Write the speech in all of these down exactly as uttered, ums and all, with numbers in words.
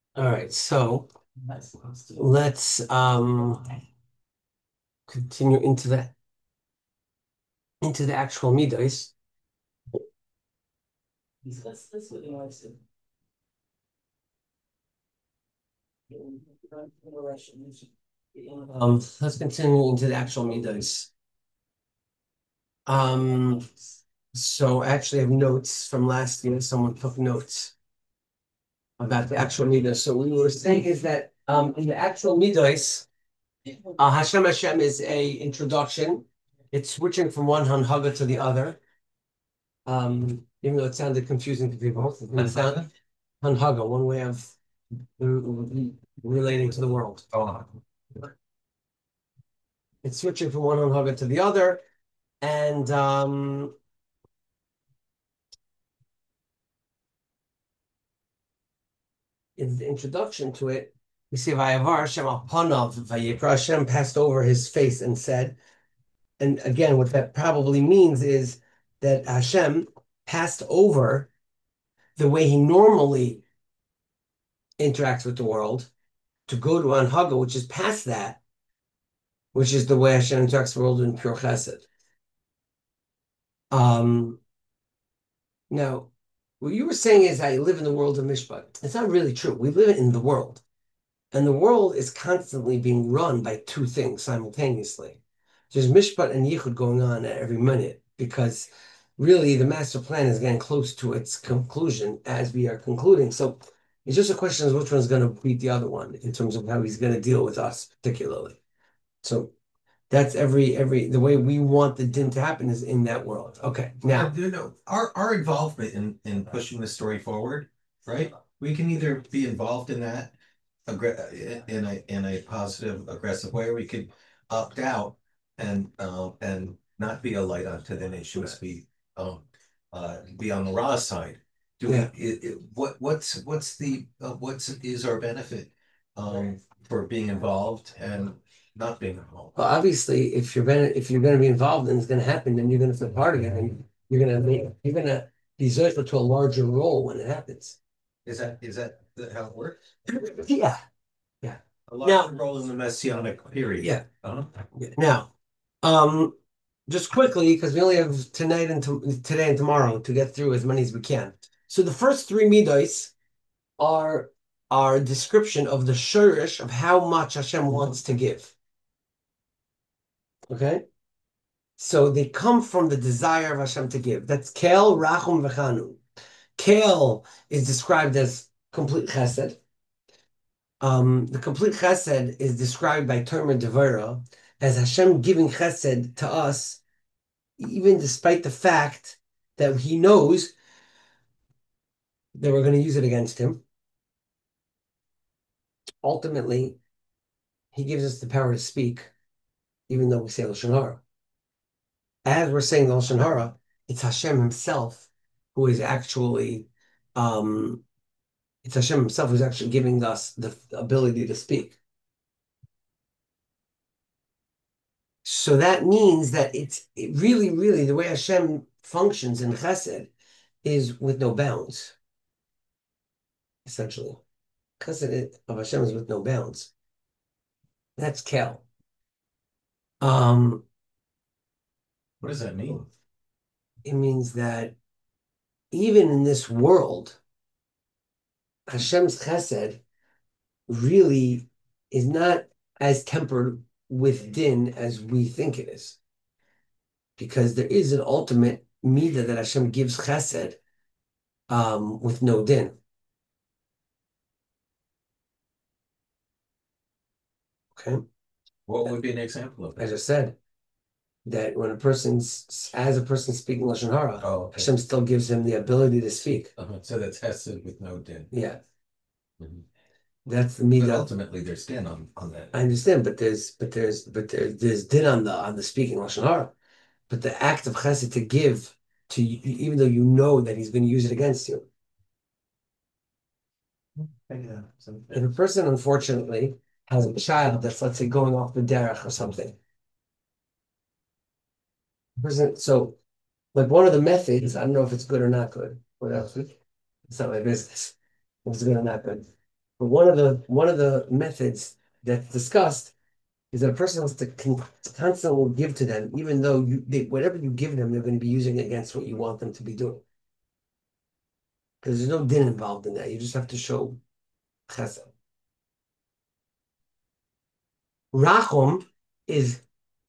All right, so let's um continue into the into the actual midos. Um, let's continue into the actual midos. Um, so I actually have notes from last year. Someone took notes about the actual midos. So what we were saying is that um in the actual midos, uh, Hashem Hashem is a introduction. It's switching from one hanhaga to the other. Um, even though it sounded confusing to people, it sound hanhaga, one way of uh, relating to the world. Oh, It's switching from one hanhaga to the other, and um, in the introduction to it, we see Vayavar Hashem al panav vayikra. Hashem passed over his face and said, and again, what that probably means is that Hashem passed over the way he normally interacts with the world to go to Anhaga, which is past that, which is the way Hashem interacts with the world in pure chesed. Um, now, what you were saying is I live in the world of Mishpat. It's not really true. We live in the world, and the world is constantly being run by two things simultaneously. There's Mishpat and Yichud going on at every minute because really the master plan is getting close to its conclusion as we are concluding. So it's just a question of which one's going to beat the other one in terms of how he's going to deal with us particularly. So that's every every the way we want the din to happen is in that world. Okay, now you know, our our involvement in in pushing the story forward, right? We can either be involved in that aggr- in a in a positive, aggressive way, or we could opt out and uh, and not be a light onto the issues, be um uh be on the raw side. Do we yeah. it, it, what what's what's the uh, what's is our benefit um for being involved and not being involved? Well, obviously, if you're gonna if you're gonna be involved and it's gonna happen, then you're gonna feel part of it, and you're gonna make you're gonna be zeichet to a larger role when it happens. Is that is that the- how it works? Yeah, yeah. A larger Now, role in the messianic period. yeah, Uh-huh. yeah. Now, um, just quickly because we only have tonight and to, today and tomorrow to get through as many as we can. So the first three midos are are a description of the shurish of how much Hashem wants to give. Okay. So they come from the desire of Hashem to give. That's Kel, Rachum, V'chanu. Kel is described as complete chesed. Um, the complete chesed is described by Termer Devera as Hashem giving chesed to us, even despite the fact that He knows that we're going to use it against Him. Ultimately, He gives us the power to speak, even though we say Lashon Hara. As we're saying the Lashon Hara, it's Hashem Himself who is actually um, it's Hashem Himself who's actually giving us the ability to speak. So that means that it's it really, really the way Hashem functions in Chesed is with no bounds, essentially. Chesed of Hashem is with no bounds. That's Kel. Um, What does that mean? it means that even in this world, Hashem's Chesed really is not as tempered with din as we think it is. Because there is an ultimate midah that Hashem gives chesed um, with no din. Okay, What would be an example of I that? just said that when a person's as a person speaking lashon hara, Oh, okay. Hashem still gives him the ability to speak. Uh-huh. So that's tested with no din. Yeah, Mhm. that's the But midah. ultimately, there's din on on that. I understand, but there's but there's but there's there's din on the on the speaking lashon hara, but the act of chesed to give to you, even though you know that he's going to use it against you. Yeah. So, If a person unfortunately has a child that's let's say going off the derech or something, person so like one of the methods, I don't know if it's good or not good. What else? It's not my business. If it's good or not good. But one of the one of the methods that's discussed is that a person has to con constantly give to them, even though you they, whatever you give them, they're going to be using it against what you want them to be doing. Because there's no din involved in that. You just have to show chesed. Rachum is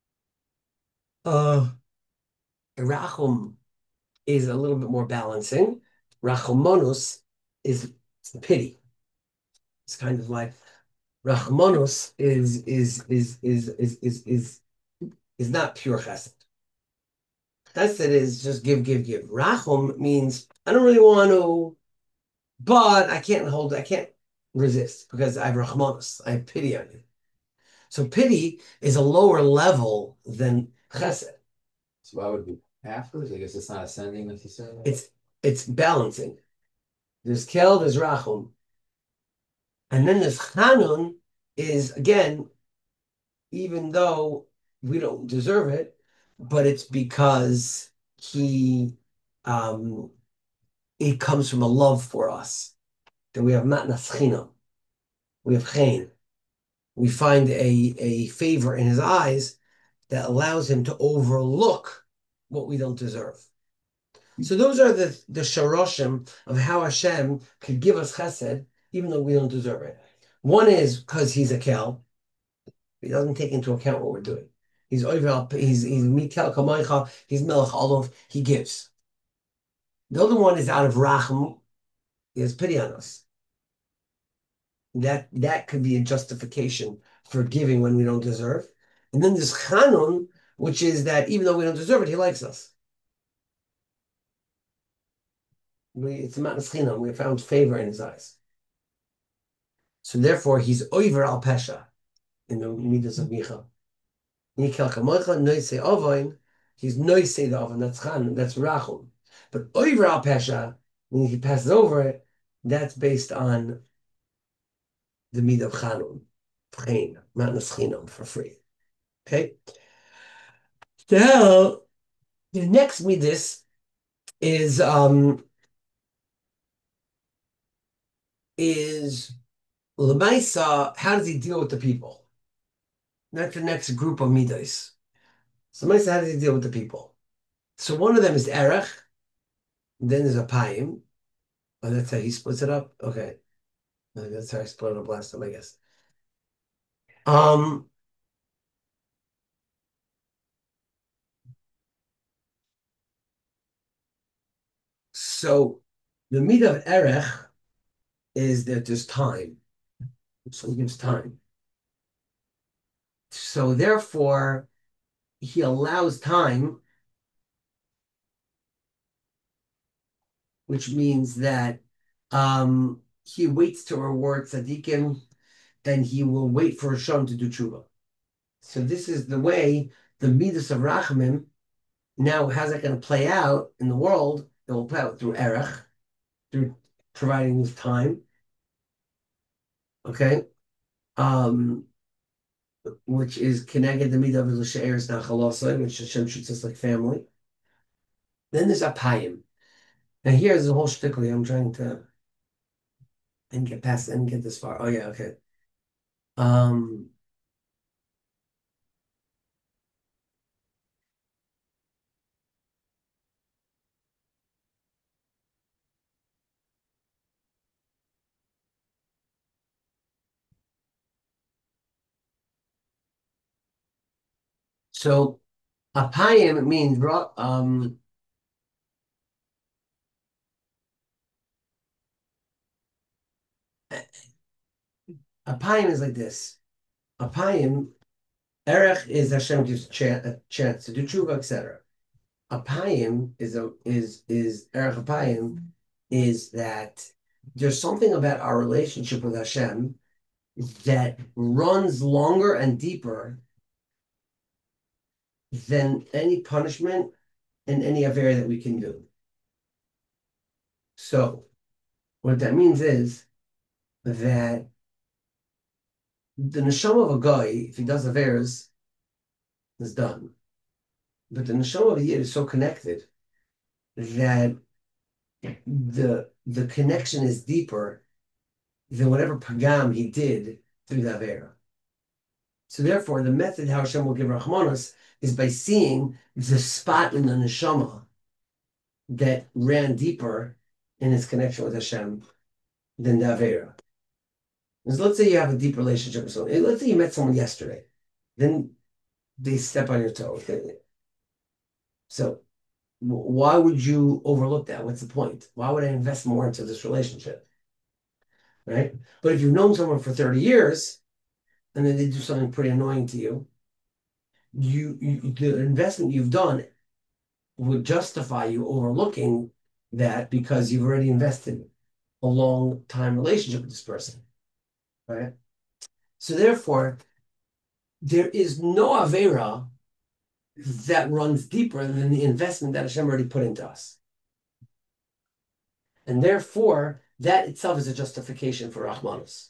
uh Rachum is a little bit more balancing. Rachumonus is pity. It's kind of like Rachmanus is is is is is is is is not pure chesed. Chesed is just give, give, give. Rachum means I don't really want to, but I can't hold, I can't resist because I have Rachmanus. I have pity on you. So pity is a lower level than chesed. So why would it be afterwards? I guess it's not ascending, like you said. It's it's balancing. There's kel, there's rachum, and then there's chanun is again, even though we don't deserve it, but it's because he um it comes from a love for us. That we have matnas chinam, we have chen. We find a, a favor in his eyes that allows him to overlook what we don't deserve. So those are the, the sharoshim of how Hashem could give us chesed, even though we don't deserve it. One is because he's a kel. He doesn't take into account what we're doing. He's over, he's he's mikel kamaycha, he's melech olav, he gives. The other one is out of racham, he has pity on us. That that could be a justification for giving when we don't deserve. And then there's chanun, which is that even though we don't deserve it, he likes us. We, it's a matnas chinam. We found favor in his eyes. So therefore, he's over al pesha in the midas of Micha. Nikel kamocha noise ovoin. He's noise the oven. That's chan. That's rachum. But over al pesha, when he passes over it, that's based on the mid of chanun, chen, matnas chinam for free. Okay. Now the next midas is um is Lemaisa. How does he deal with the people? That's the next group of midas. So Lemaisa, how does he deal with the people? So one of them is erech. Then there's a payim. Oh, that's how he splits it up. Okay, that's how I split it up last time, I guess. Um. So the midah of erech is that there's time. So he gives time. So therefore, he allows time, which means that um, he waits to reward tzaddikim, then he will wait for Hashem to do tshuva. So this is the way the midas of rachamim. Now, how's that going to play out in the world? It will play out through erech, through providing this time. Okay, um, which is connected the midah of l'she'eres nachalosai, which Hashem treats us like family. Then there's a payim. Now here's the whole shtickly. I'm trying to and get past and get this far. Oh yeah, okay. Um, so apayim means um apayim is like this. Apayim, erech is Hashem gives chance, a chance to do tshuva, et cetera. Apayim is a is is erech apayim is that there's something about our relationship with Hashem that runs longer and deeper than any punishment and any affair that we can do. So what that means is that the neshama of a guy, if he does affairs, is done. But the neshama of a yid is so connected that the the connection is deeper than whatever pagam he did through the Avera. So therefore, the method how Hashem will give Rahmanas is by seeing the spot in the neshama that ran deeper in his connection with Hashem than the Avera. Because let's say you have a deep relationship with someone. Let's say you met someone yesterday, then they step on your toe. So why would you overlook that? What's the point? Why would I invest more into this relationship? Right? But if you've known someone for thirty years and then they do something pretty annoying to you, you, you the investment you've done would justify you overlooking that because you've already invested a long time relationship with this person. Right? So therefore, there is no Avera that runs deeper than the investment that Hashem already put into us. And therefore, that itself is a justification for Rahmanus.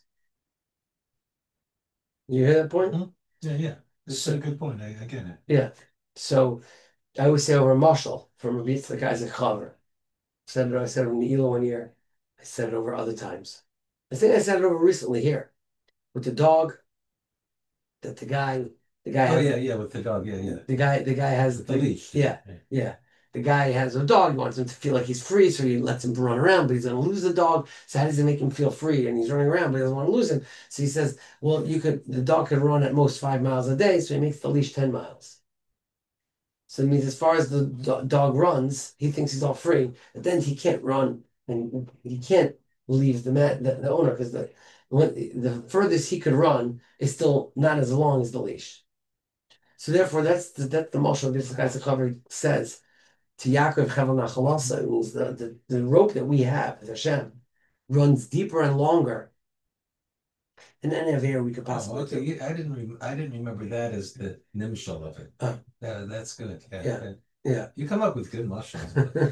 You hear that point? Mhm. Yeah, yeah. It's So- a good point. I, I get it. Yeah. So I always say over a mashal from Rabbi Yitzchak Isaac Chaver. Said it, I said it in the Elo one year. I said it over other times. I think I said it over recently here with the dog. That the guy, the guy. Oh, has, yeah, yeah, with the dog. Yeah, yeah. The guy, the guy has With the leash. Yeah, yeah. The guy has a dog. He wants him to feel like he's free, so he lets him run around. But he's going to lose the dog. So how does he make him feel free? And he's running around, but he doesn't want to lose him. So he says, "Well, you could. The dog could run at most five miles a day, so he makes the leash ten miles." So it means as far as the do- dog runs, he thinks he's all free, but then he can't run and he can't leave the mat the, the owner because the when, the furthest he could run is still not as long as the leash. So therefore, that's the, that's the mashal this guy says to Yaakov Chevel Nachalasa. It means the, the the rope that we have with Hashem runs deeper and longer than any Avera we could Oh, possibly okay. do. Yeah, I didn't. Rem- I didn't remember that as the nimshal of it. Oh. Yeah, that's good. Yeah, Yeah. yeah. Yeah. You come up with good mushrooms.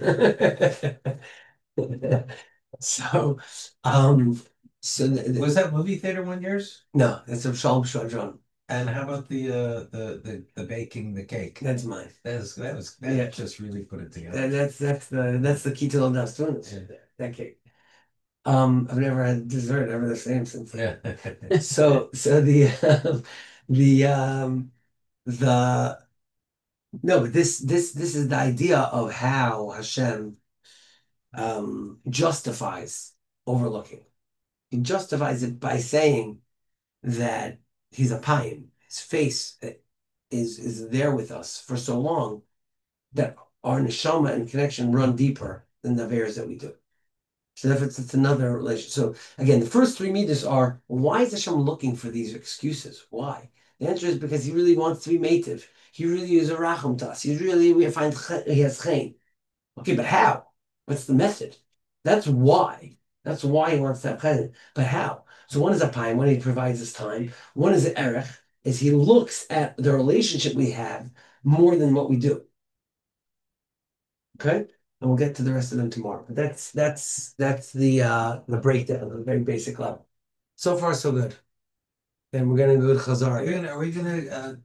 So, um, so the, the- Was that movie theater one yours? no, that's a Shalom Shadron. And how about the uh the the the baking the cake? That's mine. That was that was that Yeah. just really put it together. That, that's that's the that's the key to the Dastunas. Yeah. That cake. Um, I've never had dessert ever the same since. Yeah. So so the um, the um the no, but this this this is the idea of how Hashem um justifies overlooking. He justifies it by saying that he's a payim. His face is is there with us for so long that our neshama and connection run deeper than the averes that we do. So therefore, it's, it's another relation. So again, the first three meters are, why is Hashem looking for these excuses? Why? The answer is because he really wants to be mative. He really is a racham to us. He really, we find he has chayin. Okay, but how? What's the method? That's why. That's why he wants that chayin. But how? So one is a payim, when he provides his time. One is an erech, is he looks at the relationship we have more than what we do. Okay? And we'll get to the rest of them tomorrow. But that's that's that's the uh the breakdown, the very basic level. So far, so good. Then we're gonna go to Are we Chazar. gonna are we gonna uh